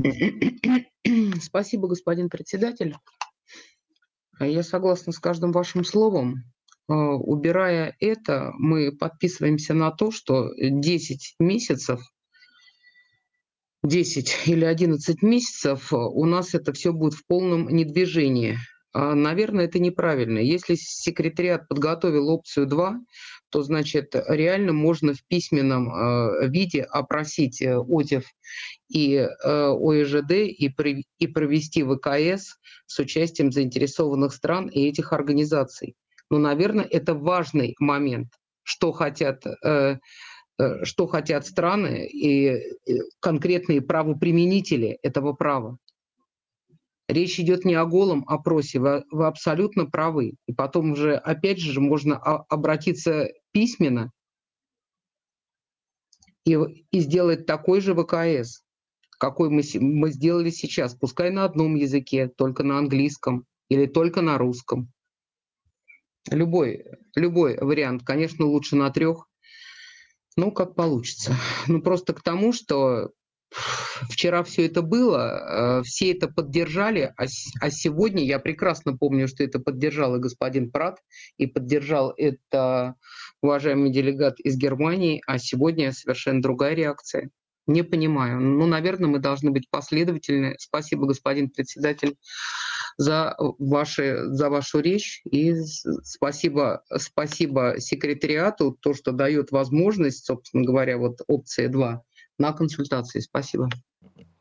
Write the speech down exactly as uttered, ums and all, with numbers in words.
Спасибо, господин председатель. А я согласна с каждым вашим словом. А, убирая это, мы подписываемся на то, что десять месяцев десять или одиннадцать месяцев у нас это всё будет в полном недвижении. А, наверно, это неправильно. Если секретариат подготовил опцию два, то, значит, реально можно в письменном, а, виде опросить, э, ОТИФ и, э, ОЕЖД и пров и провести ВКС с участием заинтересованных стран и этих организаций. Но, наверно, это важный момент, что хотят, э, э, что хотят страны и, э, конкретные правоприменители этого права. Речь идёт не о голом опросе, вы вы абсолютно правы. И потом уже, опять же, можно о обратиться письменно и в и сделать такой же ВКС, какой мы се мы сделали сейчас. Пускай на одном языке, только на английском или только на русском. Любой любой вариант, конечно, лучше на трёх. Ну, как получится. Ну, просто к тому, что вчера всё это было, э, все это поддержали, а с а сегодня я прекрасно помню, что это поддержал и господин Прат, и поддержал это уважаемый делегат из Германии, а сегодня совершенно другая реакция. Не понимаю. Ну, наверно, мы должны быть последовательны. Спасибо, господин председатель, за ваши за вашу речь. И с спасибо спасибо секретариату, то, что даёт возможность, собственно говоря, вот опции два на консультации. Спасибо.